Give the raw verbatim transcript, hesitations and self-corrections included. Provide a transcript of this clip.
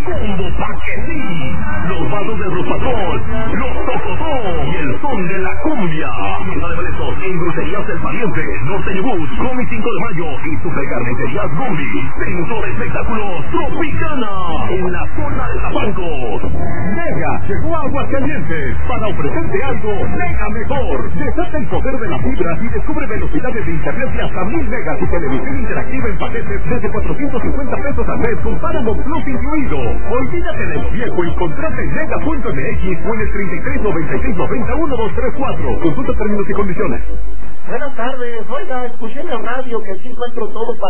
Combo pa' que sí. Los vasos de Rospatrol, los Tocotó y el son de la cumbia. Venta de boletos en Dulcerías El Pariente, Norteño Bus, Comi cinco de Mayo y Supercarnicerías Gumbi. Centro de Espectáculos Tropicana en la zona de Tapanco. Mega llegó a Aguascalientes para ofrecerte algo mega mejor. Desata el poder de la fibra y descubre velocidades de internet de hasta mil megas y televisión interactiva en paquetes desde cuatrocientos cincuenta pesos al mes con Paramount Plus incluido. Olvídate de lo viejo y contrata en mega punto m x o en el treinta y tres noventa y seis noventa uno dos tres cuatro. Consulta términos y condiciones. Buenas tardes. Oiga, escuché en la radio que aquí encuentro todo para